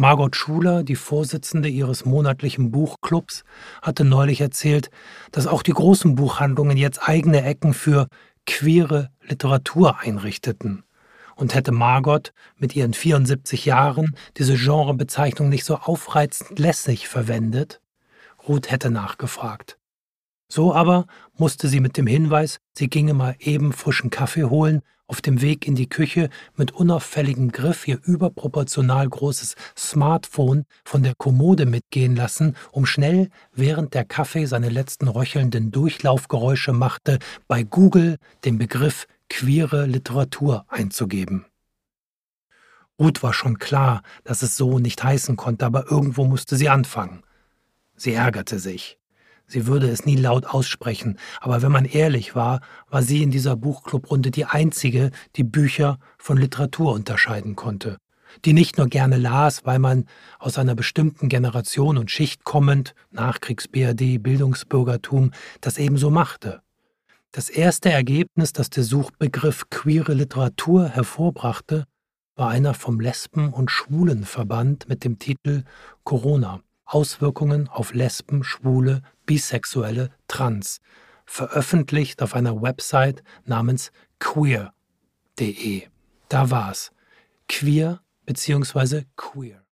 Margot Schuler, die Vorsitzende ihres monatlichen Buchclubs, hatte neulich erzählt, dass auch die großen Buchhandlungen jetzt eigene Ecken für queere Literatur einrichteten. Und hätte Margot mit ihren 74 Jahren diese Genrebezeichnung nicht so aufreizend lässig verwendet? Ruth hätte nachgefragt. So aber musste sie mit dem Hinweis, sie ginge mal eben frischen Kaffee holen, auf dem Weg in die Küche mit unauffälligem Griff ihr überproportional großes Smartphone von der Kommode mitgehen lassen, um schnell, während der Kaffee seine letzten röchelnden Durchlaufgeräusche machte, bei Google den Begriff queere Literatur einzugeben. Ruth war schon klar, dass es so nicht heißen konnte, aber irgendwo musste sie anfangen. Sie ärgerte sich. Sie würde es nie laut aussprechen, aber wenn man ehrlich war, war sie in dieser Buchclubrunde die Einzige, die Bücher von Literatur unterscheiden konnte. Die nicht nur gerne las, weil man aus einer bestimmten Generation und Schicht kommend, Nachkriegs-BRD, Bildungsbürgertum, das ebenso machte. Das erste Ergebnis, das der Suchbegriff queere Literatur hervorbrachte, war einer vom Lesben- und Schwulenverband mit dem Titel Corona. Auswirkungen auf Lesben, Schwule, Bisexuelle, Trans, veröffentlicht auf einer Website namens queer.de. Da war's. Queer bzw. queer.